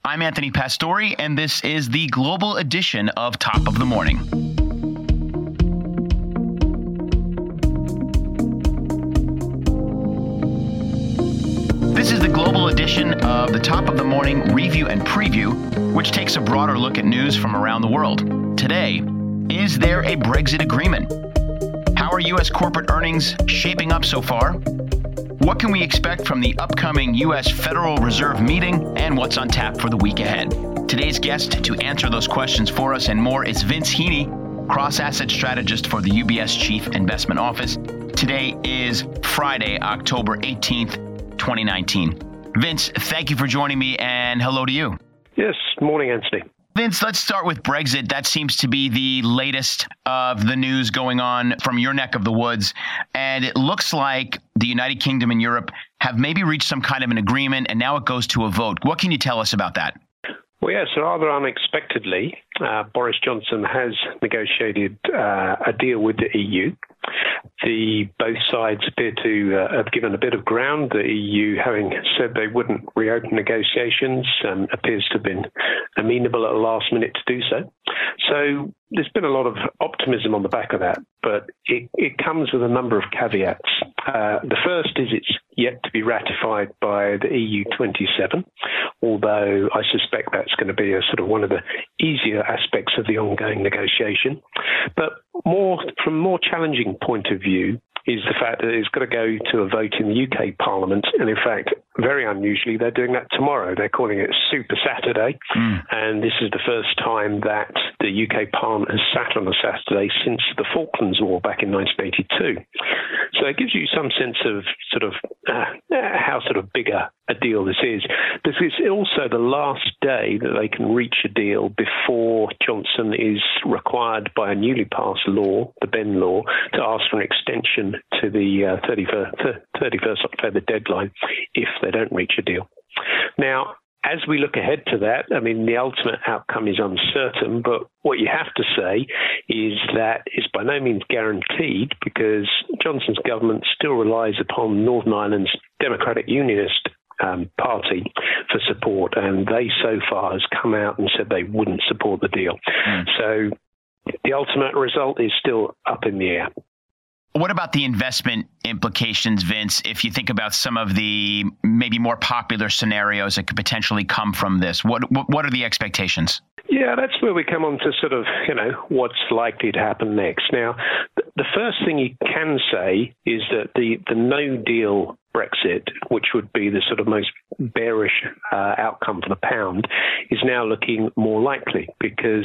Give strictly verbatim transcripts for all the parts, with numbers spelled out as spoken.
I'm Anthony Pastore, and this is the global edition of Top of the Morning. This is the global edition of the Top of the Morning Review and Preview, which takes a broader look at news from around the world. Today, is there a Brexit agreement? How are U S corporate earnings shaping up so far? What can we expect from the upcoming U S Federal Reserve meeting, and what's on tap for the week ahead? Today's guest to answer those questions for us and more is Vince Heaney, cross-asset strategist for the U B S Chief Investment Office. Today is Friday, October eighteenth, twenty nineteen. Vince, thank you for joining me, and hello to you. Yes, morning, Anthony. Vince, let's start with Brexit. That seems to be the latest of the news going on from your neck of the woods. And it looks like the United Kingdom and Europe have maybe reached some kind of an agreement, and now it goes to a vote. What can you tell us about that? Well, yes, rather unexpectedly, uh, Boris Johnson has negotiated uh, a deal with the E U. The both sides appear to uh, have given a bit of ground. The E U, having said they wouldn't reopen negotiations, um, appears to have been amenable at the last minute to do so. So there's been a lot of optimism on the back of that, but it, it comes with a number of caveats. Uh, the first is it's yet to be ratified by the E U twenty-seven, although I suspect that's going to be a sort of one of the easier aspects of the ongoing negotiation. But more from a more challenging point of view is the fact that it's got to go to a vote in the U K Parliament. And in fact, very unusually, they're doing that tomorrow. They're calling it Super Saturday. Mm. And this is the first time that the U K Parliament has sat on a Saturday since the Falklands War back in nineteen eighty-two. So it gives you some sense of sort of uh, how sort of bigger a deal this is. This is also the last day that they can reach a deal before Johnson is required by a newly passed law, the Benn Law, to ask for an extension to the uh, thirty-first October deadline if they don't reach a deal. Now, as we look ahead to that, I mean, the ultimate outcome is uncertain, but what you have to say is that it's by no means guaranteed, because Johnson's government still relies upon Northern Ireland's Democratic Unionist um, Party for support, and they so far has come out and said they wouldn't support the deal. Mm. So the ultimate result is still up in the air. What about the investment implications, Vince, if you think about some of the maybe more popular scenarios that could potentially come from this? What what, what are the expectations? Yeah, that's where we come on to sort of, you know, what's likely to happen next. Now, the first thing you can say is that the, the no-deal Brexit, which would be the sort of most bearish uh, outcome for the pound, is now looking more likely, because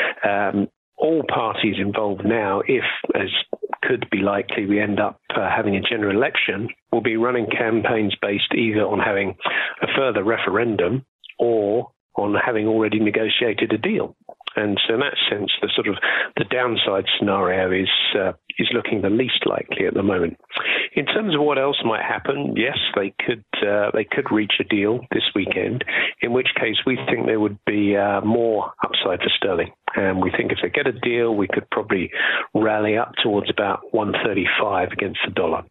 um, all parties involved now, if, as could be likely, we end up uh, having a general election, will be running campaigns based either on having a further referendum or on having already negotiated a deal. And so in that sense, the sort of the downside scenario is uh, is looking the least likely at the moment. In terms of what else might happen, yes, they could uh, they could reach a deal this weekend, in which case we think there would be uh, more upside for sterling. And we think if they get a deal, we could probably rally up towards about one thirty-five against the dollar.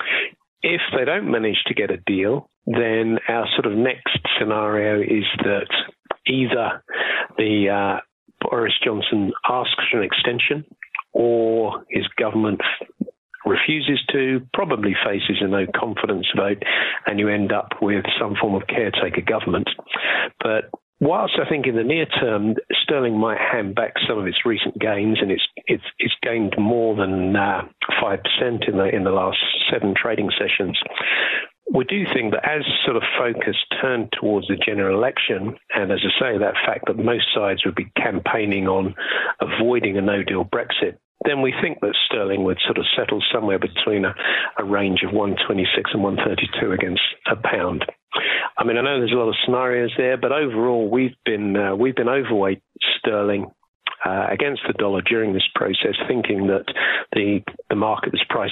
If they don't manage to get a deal, then our sort of next scenario is that either the uh, Boris Johnson asks for an extension, or his government refuses to, probably faces a no confidence vote, and you end up with some form of caretaker government. But whilst I think in the near term, sterling might hand back some of its recent gains, and it's it's it's gained more than uh, five percent in the in the last seven trading sessions, we do think that as sort of focus turned towards the general election, and as I say, that fact that most sides would be campaigning on avoiding a no-deal Brexit, then we think that sterling would sort of settle somewhere between a, a range of one twenty-six and one thirty-two against a pound. I mean, I know there's a lot of scenarios there, but overall we've been uh, we've been overweight sterling uh, against the dollar during this process, thinking that the the market was pricing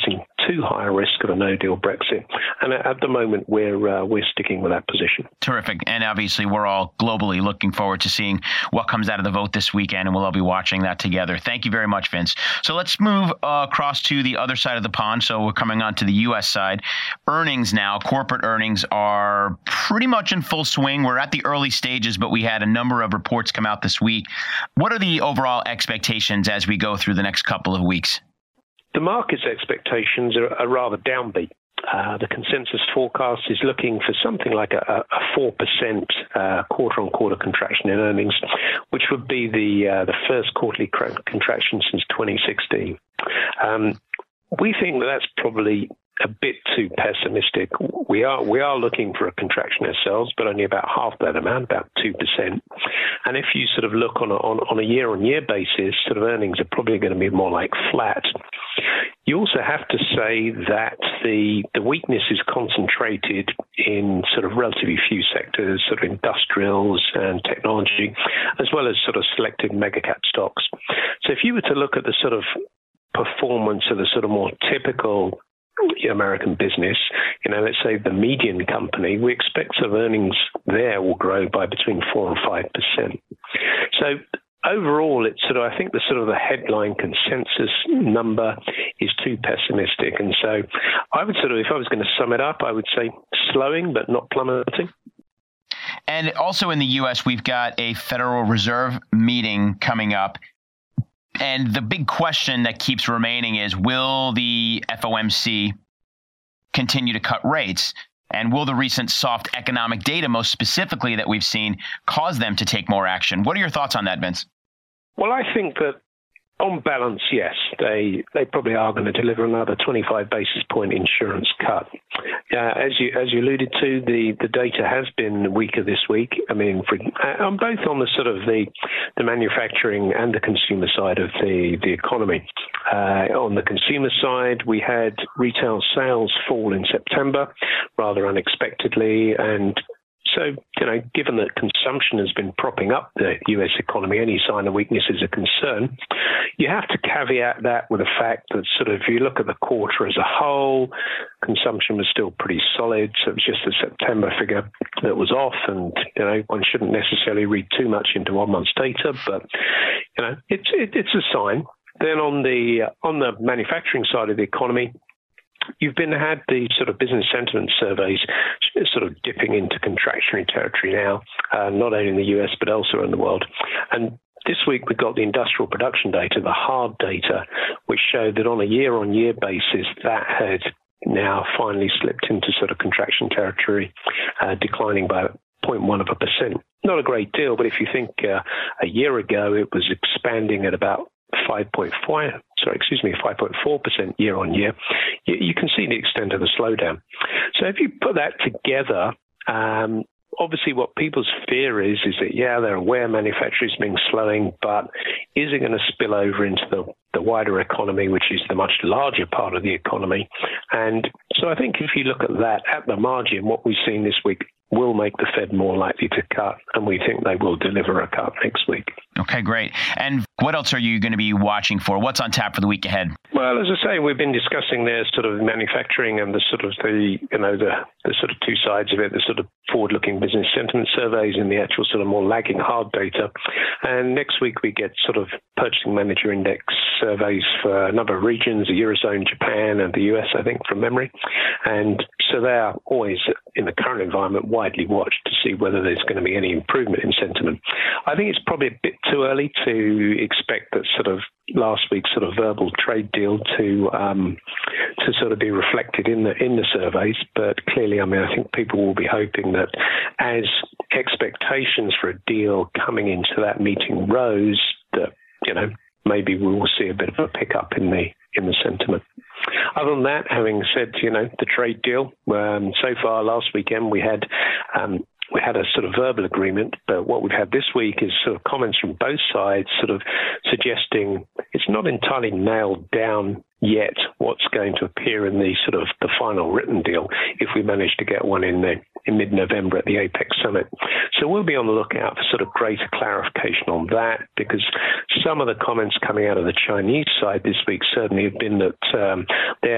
too high a risk of a no-deal Brexit. And at the moment, we're uh, we're sticking with that position. Terrific. And obviously, we're all globally looking forward to seeing what comes out of the vote this weekend, and we'll all be watching that together. Thank you very much, Vince. So let's move uh, across to the other side of the pond. So we're coming on to the U S side. Earnings now, corporate earnings are pretty much in full swing. We're at the early stages, but we had a number of reports come out this week. What are the overall expectations as we go through the next couple of weeks? The market's expectations are, are rather downbeat. Uh, the consensus forecast is looking for something like a, a four percent uh, quarter-on-quarter contraction in earnings, which would be the uh, the first quarterly contraction since twenty sixteen. Um, we think that that's probably a bit too pessimistic. We are we are looking for a contraction ourselves, but only about half that amount, about two percent. And if you sort of look on a, on, on a year-on-year basis, sort of earnings are probably going to be more like flat. You also have to say that the the weakness is concentrated in sort of relatively few sectors, sort of industrials and technology, as well as sort of selected mega-cap stocks. So if you were to look at the sort of performance of the sort of more typical American business, you know, let's say the median company, we expect sort of earnings there will grow by between four and five percent. So overall, it's sort of, I think the sort of the headline consensus number is too pessimistic. And so I would sort of, if I was going to sum it up, I would say slowing, but not plummeting. And also in the U S, we've got a Federal Reserve meeting coming up. And the big question that keeps remaining is, will the F O M C continue to cut rates? And will the recent soft economic data, most specifically that we've seen, cause them to take more action? What are your thoughts on that, Vince? Well, I think that on balance, yes, they they probably are going to deliver another twenty-five basis point insurance cut. Uh, as you as you alluded to, the, the data has been weaker this week. I mean, for, uh, on both on the sort of the the manufacturing and the consumer side of the the economy. Uh, on the consumer side, we had retail sales fall in September rather unexpectedly, and so, you know, given that consumption has been propping up the U S economy, any sign of weakness is a concern. You have to caveat that with the fact that sort of if you look at the quarter as a whole, consumption was still pretty solid. So it was just the September figure that was off. And, you know, one shouldn't necessarily read too much into one month's data, but, you know, it's it, it's a sign. Then on the uh, on the manufacturing side of the economy, you've been had the sort of business sentiment surveys sort of dipping into contractionary territory now, uh, not only in the U S but elsewhere in the world. And this week we got the industrial production data, the hard data, which showed that on a year-on-year basis that had now finally slipped into sort of contraction territory, uh, declining by zero point one of a percent. Not a great deal, but if you think uh, a year ago it was expanding at about five point five, sorry, excuse me, five point four percent year on year, you, you can see the extent of the slowdown. So if you put that together, um, obviously what people's fear is, is that, yeah, they're aware manufacturing's been slowing, but is it going to spill over into the, the wider economy, which is the much larger part of the economy? And so I think if you look at that at the margin, what we've seen this week will make the Fed more likely to cut, and we think they will deliver a cut next week. Okay, great. And what else are you going to be watching for? What's on tap for the week ahead? Well, as I say, we've been discussing there sort of manufacturing and the sort of the, you know, the, the sort of two sides of it, the sort of forward-looking business sentiment surveys and the actual sort of more lagging hard data. And next week we get sort of purchasing manager index surveys for a number of regions, the Eurozone, Japan, and the U S, I think, from memory. And so they are always, in the current environment, widely watched to see whether there's going to be any improvement in sentiment. I think it's probably a bit too early to expect that sort of last week's sort of verbal trade deal to um, to sort of be reflected in the in the surveys. But clearly, I mean, I think people will be hoping that as expectations for a deal coming into that meeting rose, that, you know, maybe we will see a bit of a pickup in the in the sentiment. Other than that, having said, you know, the trade deal, um, so far last weekend we had um, we had a sort of verbal agreement, but what we've had this week is sort of comments from both sides sort of suggesting it's not entirely nailed down yet what's going to appear in the sort of the final written deal if we manage to get one in the, in mid-November at the APEC summit. So we'll be on the lookout for sort of greater clarification on that, because some of the comments coming out of the Chinese side this week certainly have been that um, they're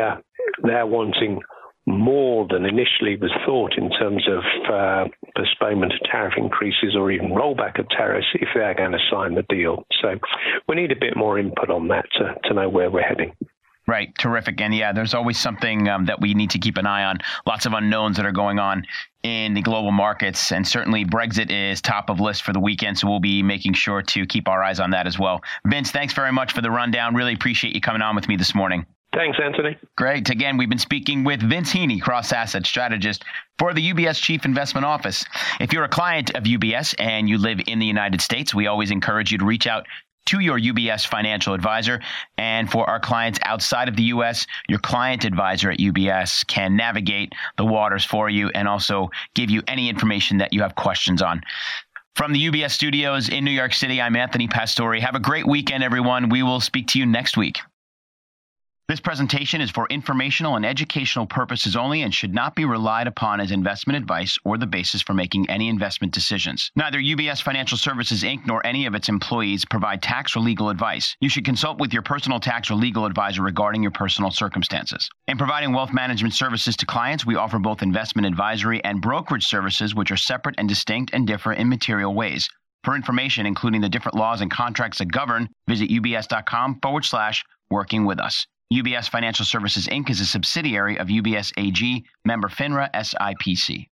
they're wanting more than initially was thought in terms of uh, postponement of tariff increases or even rollback of tariffs if they're going to sign the deal. So we need a bit more input on that to, to know where we're heading. Right. Terrific. And yeah, there's always something um, that we need to keep an eye on. Lots of unknowns that are going on in the global markets. And certainly Brexit is top of list for the weekend. So we'll be making sure to keep our eyes on that as well. Vince, thanks very much for the rundown. Really appreciate you coming on with me this morning. Thanks, Anthony. Great. Again, we've been speaking with Vince Heaney, cross-asset strategist for the U B S Chief Investment Office. If you're a client of U B S and you live in the United States, we always encourage you to reach out to your U B S financial advisor. And for our clients outside of the U S, your client advisor at U B S can navigate the waters for you and also give you any information that you have questions on. From the U B S studios in New York City, I'm Anthony Pastore. Have a great weekend, everyone. We will speak to you next week. This presentation is for informational and educational purposes only and should not be relied upon as investment advice or the basis for making any investment decisions. Neither U B S Financial Services, Incorporated nor any of its employees provide tax or legal advice. You should consult with your personal tax or legal advisor regarding your personal circumstances. In providing wealth management services to clients, we offer both investment advisory and brokerage services, which are separate and distinct and differ in material ways. For information, including the different laws and contracts that govern, visit ubs.com forward slash working with us. U B S Financial Services, Incorporated is a subsidiary of U B S A G, member FINRA S I P C.